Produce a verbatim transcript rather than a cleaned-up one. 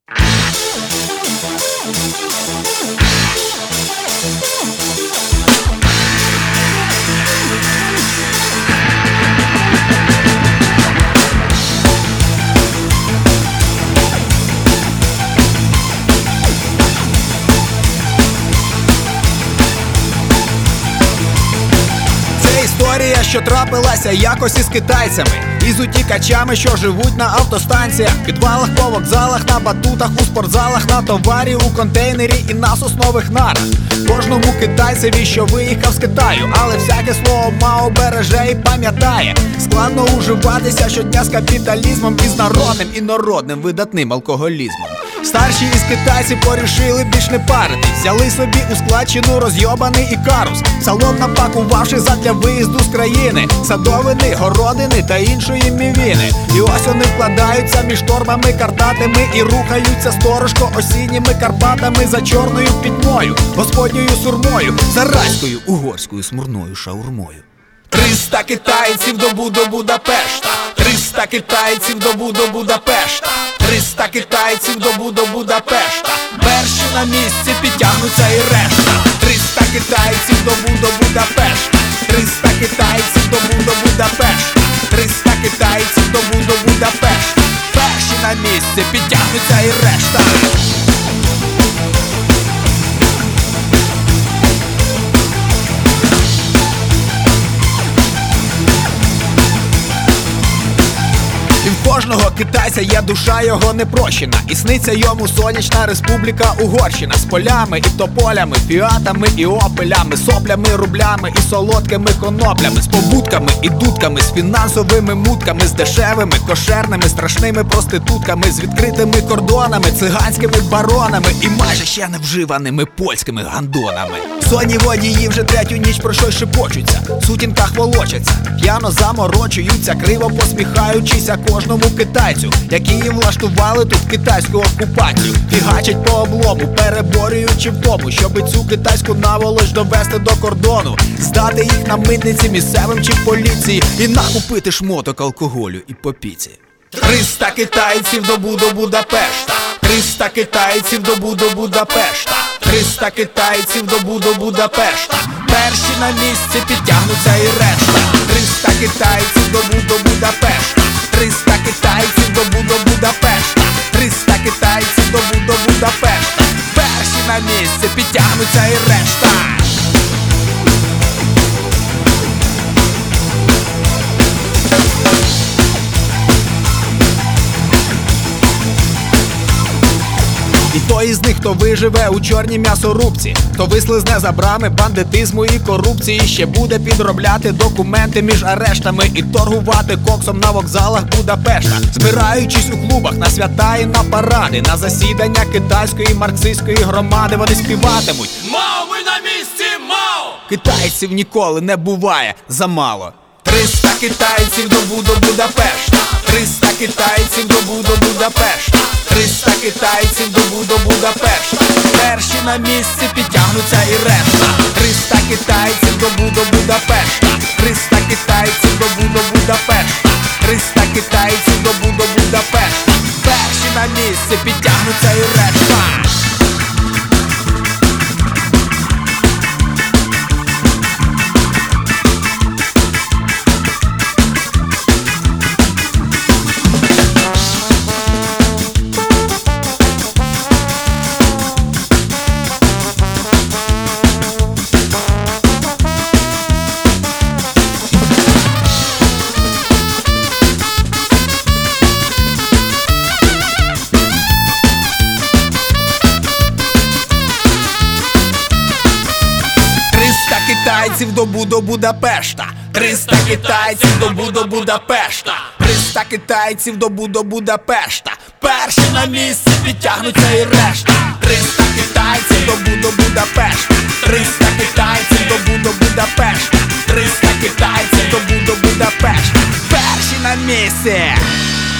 Історія, що трапилася якось із китайцями, із утікачами, що живуть на автостанціях, підвалах, по вокзалах, на батутах, у спортзалах, на товарі, у контейнері і на соснових нарах. Кожному китайцеві, що виїхав з Китаю, але всяке слово Мао береже і пам'ятає. Складно уживатися щодня з капіталізмом і з народним інородним видатним алкоголізмом. Старші із китайців порішили більш не паритись, взяли собі у складчину розйобаний ікарус, салон напакувавши задля виїзду з країни, садовини, городини та іншої мівіни. І ось вони вкладаються між тормами картатими і рухаються сторожко осінніми Карпатами за чорною пітьмою, господньою сурмою, заразькою угорською смурною шаурмою. Триста китайців добу до Будапешта, триста китайців добу до Будапешта, триста китайців добу до Будапешта. Перші на місці підтягнуться і решта. Триста китайців добу до Будапешта, триста китайців добу до Будапешта, триста китайців добу до Будапешта. Перші на місці підтягнуться і решта. І в кожного китайця є душа його непрощена, і сниться йому сонячна республіка Угорщина з полями і тополями, фіатами і опелями, соплями, рублями і солодкими коноплями, з побутками і дудками, з фінансовими мутками, з дешевими, кошерними, страшними проститутками, з відкритими кордонами, циганськими баронами і майже ще невживаними польськими гандонами. Сонні водії вже третю ніч про щось шепочуться, в сутінках волочаться, п'яно заморочуються, криво посміхаючися кожному китайцю, які їм влаштували тут китайську окупацію. Фігачать по облому, переборюючи в тому, щоби цю китайську наволоч довести до кордону, здати їх на митниці місцевим чи поліції і накупити шмоток алкоголю і попіці. Триста китайців добу до Будапешта, триста китайців добу до Будапешта, триста китайців добу до Будапешта. Перші на місці підтягнуться і решта. Триста китайців добу до Будапешта, триста китайців добу до Будапешта, триста китайців добу до Будапешта. Перші на місці підтягнуться і решта. І той із них, хто виживе у чорній м'ясорубці, хто вислизне за брами бандитизму і корупції, ще буде підробляти документи між арештами і торгувати коксом на вокзалах Будапешта, збираючись у клубах на свята і на паради, на засідання китайської марксистської громади. Вони співатимуть: «Мао, ми на місці, Мао!» Китайців ніколи не буває замало. Триста китайців добу до Будапешта, триста китайців добу до Будапешта, триста китайців добу до Будапешта. Перші на місці підтягнуться і решта. Триста китайців добу до Будапешта, триста китайців добу до Будапешта, триста китайців добу до Будапешта. Перші на місці підтягнуться і решта. Китайців добу до Будапешта, триста китайців добу до Будапешта, триста китайців добу до Будапешта. Перші на місці підтягнуться і решта. Триста китайців добу до Будапешта, триста китайців добу до Будапешта, триста китайців добу до Будапешта. Перші на місці.